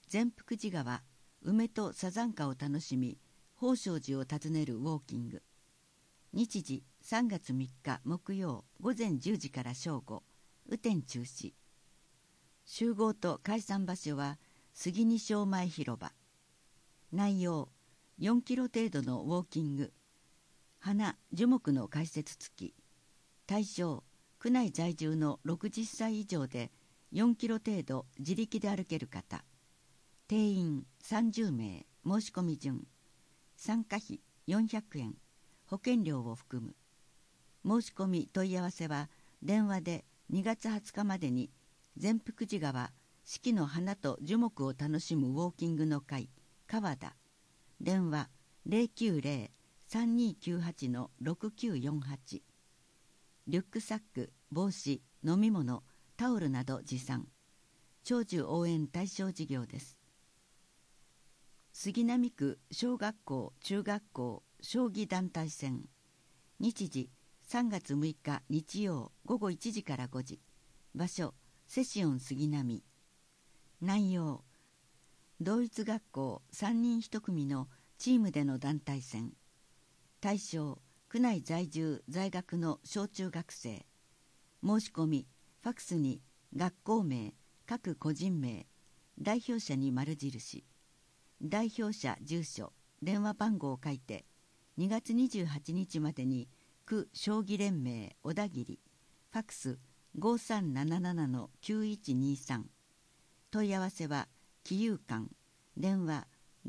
善福寺川、梅とサザンカを楽しみ、宝生寺を訪ねるウォーキング。日時3月3日木曜午前10時から正午、雨天中止。集合と解散場所は杉西小前広場。内容4キロ程度のウォーキング。花樹木の解説付き。対象区内在住の60歳以上で4キロ程度自力で歩ける方。定員30名。申し込み順。参加費400円。保険料を含む。申し込み問い合わせは電話で2月20日までに善福寺川四季の花と樹木を楽しむウォーキングの会川田。電話090-3298-6948。リュックサック、帽子、飲み物、タオルなど持参。長寿応援対象事業です。杉並区小学校中学校将棋団体戦。日時3月6日日曜午後1時から5時。場所セシオン杉並。内容同一学校3人1組のチームでの団体戦。対象区内在住在学の小中学生。申し込みファクスに学校名、各個人名、代表者に丸印、代表者住所、電話番号を書いて2月28日までに区将棋連盟小田切、ファクス5377-9123。問い合わせは金融館、電話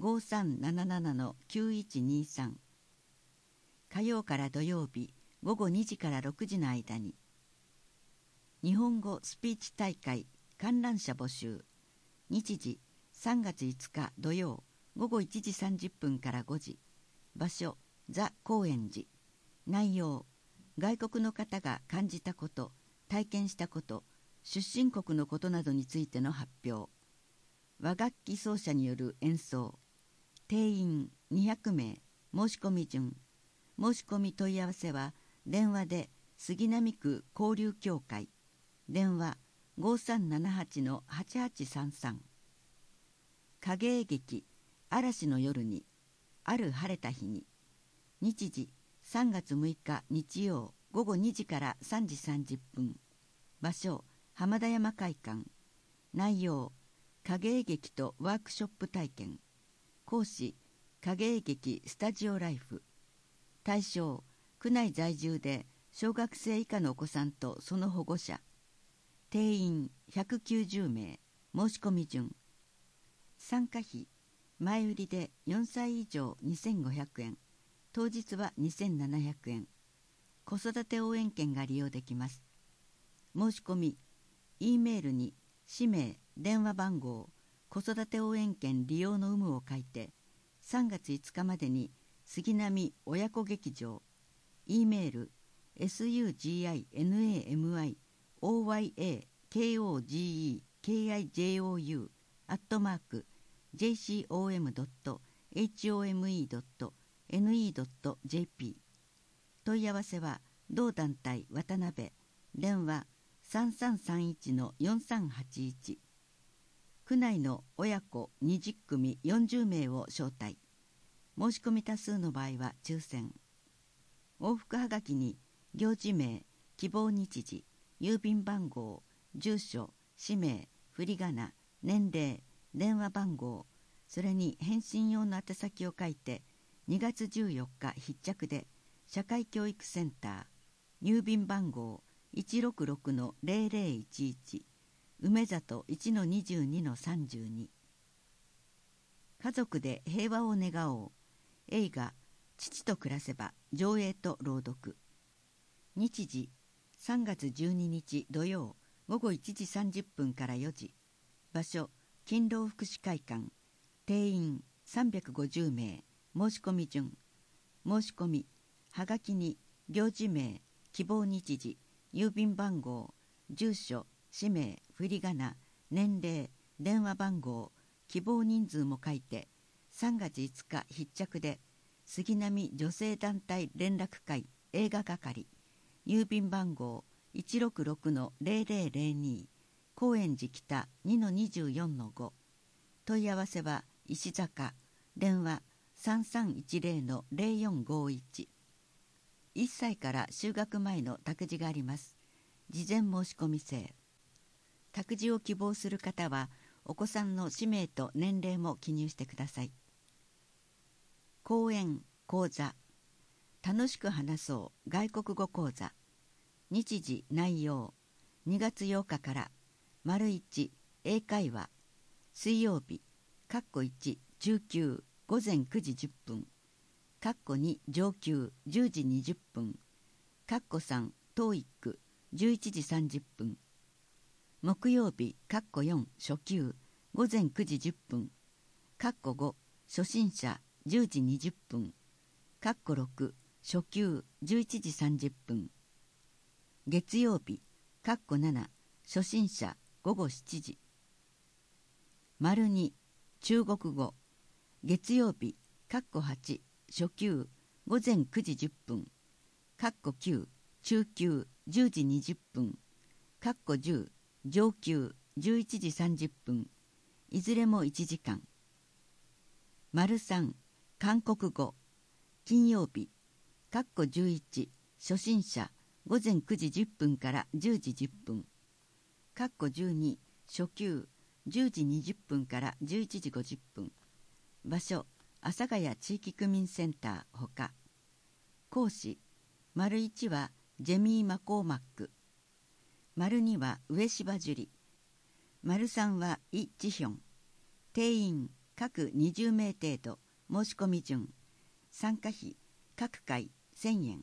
5377-9123。火曜から土曜日午後2時から6時の間に。日本語スピーチ大会観覧者募集。日時3月5日土曜午後1時30分から5時。場所ザ・高円寺。内容外国の方が感じたこと、体験したこと、出身国のことなどについての発表。和楽器奏者による演奏。定員200名。申し込み順。申し込み問い合わせは電話で杉並区交流協会。電話5378-8833。影絵劇嵐の夜に、ある晴れた日に。日時3月6日日曜午後2時から3時30分。場所浜田山会館。内容影絵劇とワークショップ体験。講師影絵劇スタジオライフ。対象区内在住で小学生以下のお子さんとその保護者。定員190名。申し込み順。参加費前売りで4歳以上2500円、当日は2700円。子育て応援券が利用できます。申し込み E メールに氏名、電話番号、子育て応援券利用の有無を書いて3月5日までに杉並親子劇場 E メール suginamiyoyakogem.jcom.home.ne.jp。 問い合わせは同団体渡辺。電話3331-4381。区内の親子20組40名を招待。申し込み多数の場合は抽選。往復はがきに行事名、希望日時、郵便番号、住所、氏名、振り仮名、年齢、電話番号、それに返信用の宛先を書いて2月14日必着で社会教育センター、郵便番号 166-0011 梅里 1-22-32。家族で平和を願おう。映画父と暮らせば上映と朗読。日時3月12日土曜午後1時30分から4時。場所勤労福祉会館。定員350名。申し込み順。申し込みはがきに行事名、希望日時、郵便番号、住所、氏名、振り仮名、年齢、電話番号、希望人数も書いて3月5日必着で杉並女性団体連絡会映画係。郵便番号 166-0002 高円寺北 2-24-5。 問い合わせは石坂、電話3310-0451。1歳から就学前の託児があります。事前申し込み制。託児を希望する方はお子さんの氏名と年齢も記入してください。講演講座、楽しく話そう外国語講座。日時内容、2月8日から丸1英会話、水曜日1中級午前9時10分2上級10時20分3トーイック11時30分木曜日4初級午前9時10分5初心者10時20分6初級11時30分月曜日7初心者午後7時丸2中国語月曜日8初級午前9時10分9中級10時20分10上級11時30分いずれも1時間丸3韓国語金曜日11初心者午前9時10分から10時10分12初級10時20分から11時50分場所阿佐ヶ谷地域区民センターほか講師丸1はジェミー・マコーマック丸2は上柴樹里丸3はイ・ジヒョン定員各20名程度申し込み順参加費各回1000円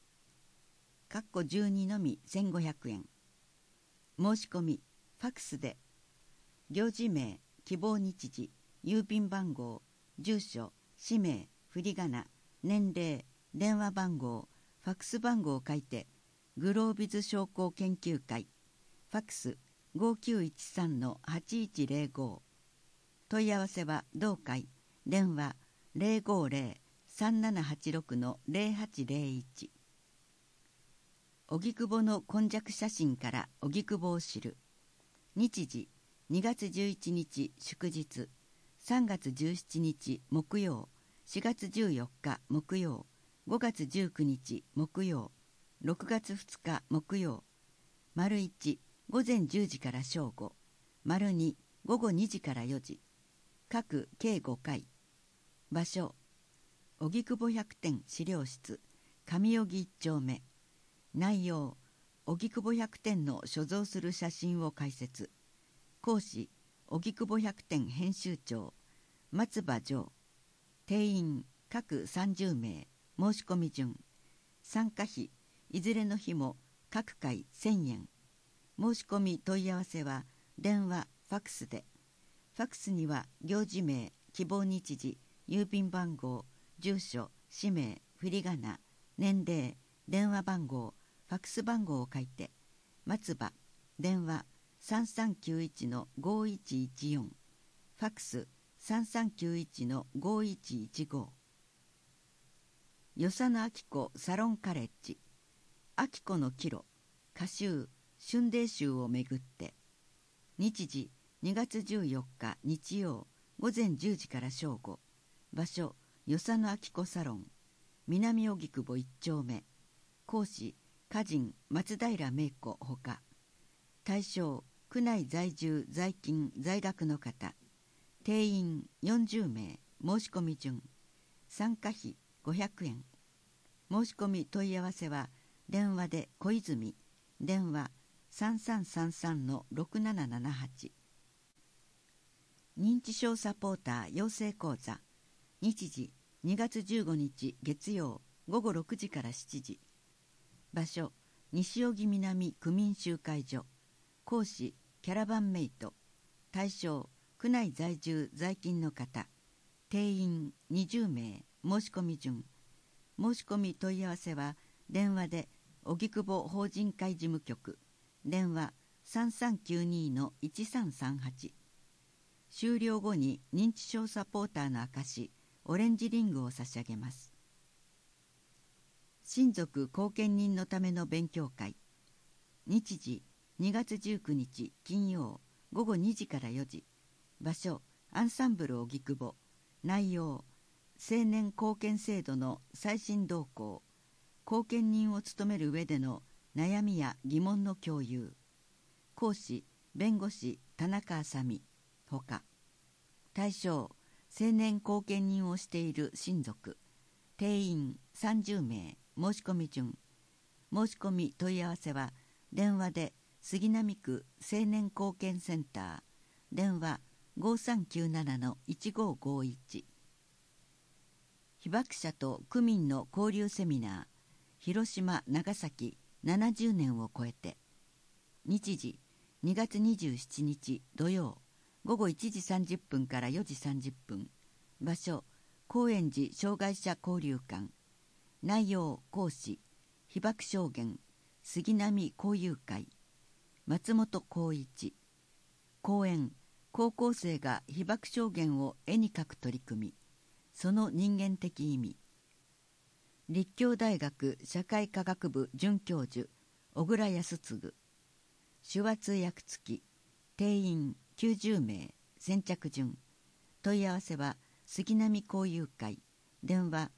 12のみ1500円申し込みファクスで行事名希望日時郵便番号住所氏名振り仮名年齢電話番号ファクス番号を書いてグロービズ商工研究会ファクス 5913-8105 問い合わせは同会電話 050-3786-0801 荻窪の今昔写真から荻窪を知る日時2月11日祝日3月17日木曜4月14日木曜5月19日木曜6月2日木曜丸1午前10時から正午丸2午後2時から4時各計5回場所荻窪百店資料室上荻1丁目内容荻窪百店の所蔵する写真を解説講師荻窪百店編集長松葉城定員各30名申し込み順参加費いずれの日も各回1000円申し込み問い合わせは電話ファクスでファクスには行事名希望日時郵便番号住所氏名振り仮名年齢電話番号ファクス番号を書いて松葉電話3391-5114ファクス3391-5115与謝野明子サロンカレッジ明子の帰路歌集春麗集をめぐって日時2月14日日曜午前10時から正午場所与謝野明子サロン南荻窪1丁目講師歌人松平芽子ほか対象区内在住在勤在学の方定員40名申し込み順参加費500円申し込み問い合わせは電話で小泉電話3333-6778認知症サポーター養成講座日時2月15日月曜午後6時から7時場所西荻南区民集会所講師キャラバンメイト対象区内在住在勤の方定員20名申し込み順申し込み問い合わせは電話で荻窪法人会事務局電話3392-1338終了後に認知症サポーターの証オレンジリングを差し上げます親族後見人のための勉強会日時2月19日金曜午後2時から4時場所アンサンブル荻窪。内容、青年貢献制度の最新動向、後見人を務める上での悩みや疑問の共有。講師、弁護士田中あさみほか。対象、青年後見人をしている親族。定員30名。申し込み順。申し込み問い合わせは電話で杉並区青年貢献センター、電話 5397-1551。 被爆者と区民の交流セミナー、広島・長崎70年を超えて。日時2月27日土曜午後1時30分から4時30分。場所、高円寺障害者交流館。内容、講師、被爆証言、杉並交友会。松本浩一。講演、高校生が被爆証言を絵に描く取り組み、その人間的意味。立教大学社会科学部准教授小倉康嗣。手話通訳付き。定員90名。先着順。問い合わせは杉並交友会、電話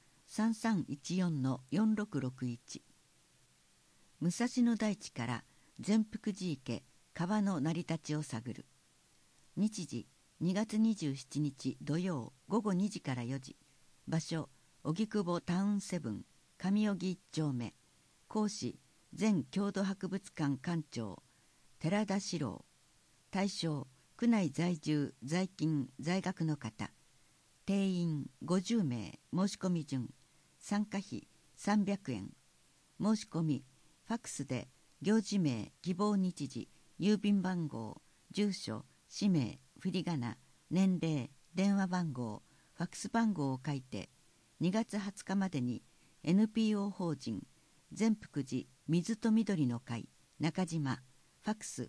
3314-4661。 武蔵野大地から善福寺池川の成り立ちを探る。日時2月27日土曜午後2時から4時。場所、荻窪タウンセブン上荻1丁目。講師、前郷土博物館館長寺田史郎。対象、区内在住在勤在学の方。定員50名。申し込み順。参加費300円。申し込みファックスで行事名、希望日時、郵便番号、住所、氏名、振り仮名、年齢、電話番号、ファックス番号を書いて2月20日までに NPO 法人善福寺水と緑の会中島、ファックス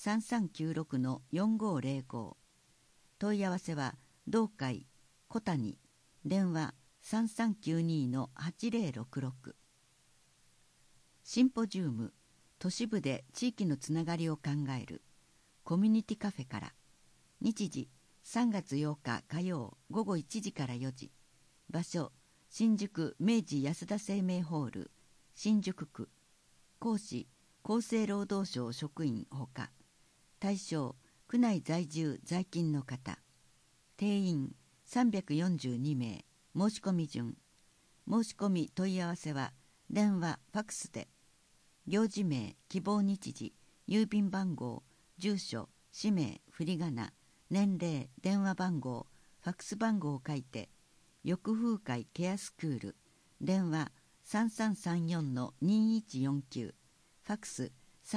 3396-4505。 問い合わせは同会小谷、電話 3392-8066。 シンポジウム、都市部で地域のつながりを考えるコミュニティカフェから。日時3月8日火曜午後1時から4時。場所、新宿明治安田生命ホール新宿区。講師、厚生労働省職員ほか。対象、区内在住在勤の方。定員342名。申し込み順。申し込み問い合わせは電話ファックスで行事名、希望日時、郵便番号、住所、氏名、振り仮名、年齢、電話番号、ファックス番号を書いて翼風会ケアスクール、電話 3334-2149、ファックス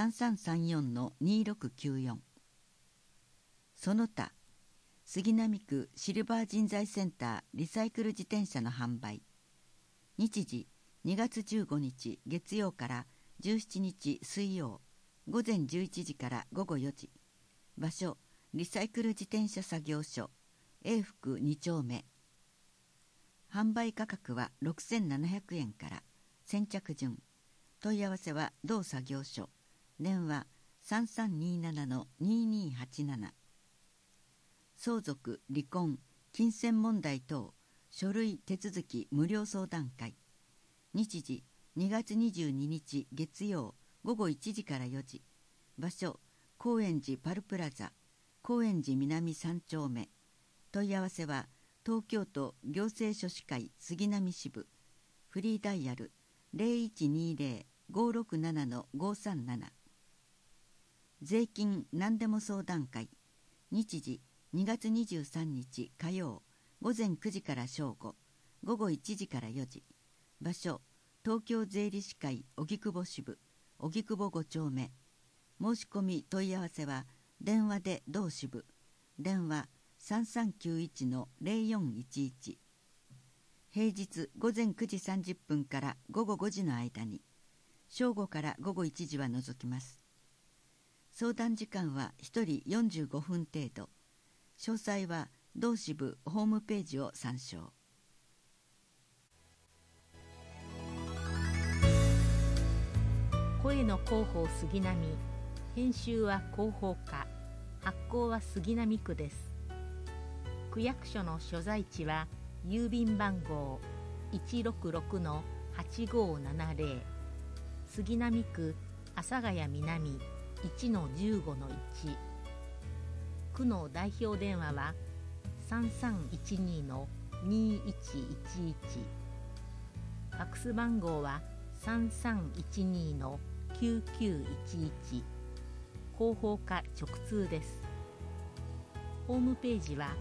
3334-2694。 その他、杉並区シルバー人材センターリサイクル自転車の販売。日時2月15日月曜から17日水曜午前11時から午後4時。場所、リサイクル自転車作業所永福2丁目。販売価格は6700円から。先着順。問い合わせは同作業所。電話 3327-2287。相続、離婚、金銭問題等書類手続き無料相談会。日時2月22日月曜午後1時から4時。場所、高円寺パルプラザ高円寺南3丁目。問い合わせは東京都行政書士会杉並支部。フリーダイヤル 0120-567-537。税金何でも相談会。日時2月23日火曜午前9時から正午午後1時から4時。場所、東京税理士会荻窪支部荻窪5丁目。申し込み問い合わせは電話で同支部。電話 3391-0411。 平日午前9時30分から午後5時の間に。正午から午後1時は除きます。相談時間は1人45分程度。詳細は同支部ホームページを参照。 声の広報杉並、編集は広報課、発行は杉並区です。 区役所の所在地は郵便番号 166-8570 杉並区阿佐ヶ谷南 1-15-1。区の代表電話は 3312-2111。ファックス番号は 3312-9911。広報課直通です。ホームページは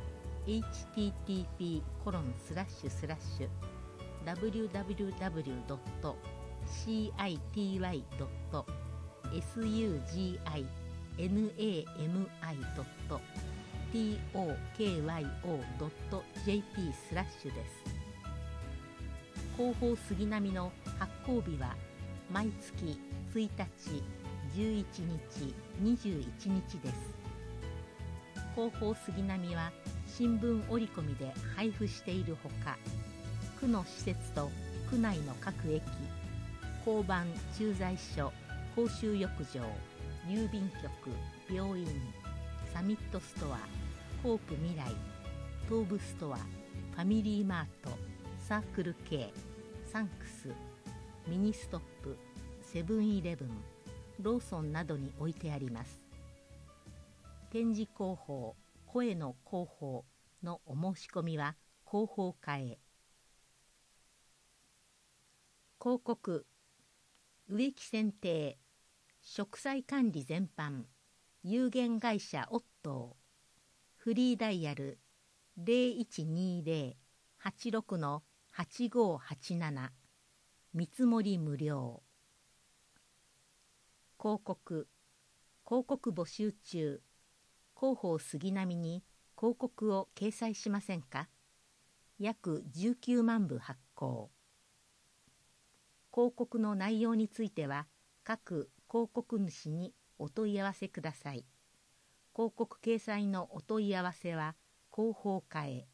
http://www.citynami.tokyo.jp/ です。広報杉並の発行日は毎月1日、11日、21日です。広報杉並は新聞折り込みで配布しているほか、区の施設と区内の各駅、交番、駐在所、公衆浴場、郵便局、病院、サミットストア、コープ未来、東武ストア、ファミリーマート、サークル系、サンクス、ミニストップ、セブンイレブン、ローソンなどに置いてあります。展示広報、声の広報のお申し込みは広報課へ。広告、植木剪定、植栽管理全般、有限会社オットー、フリーダイヤル 0120-86-8587、見積もり無料。広告募集中。広報杉並に広告を掲載しませんか？約19万部発行。広告の内容については各広告主にお問い合わせください。広告掲載のお問い合わせは広報課へ。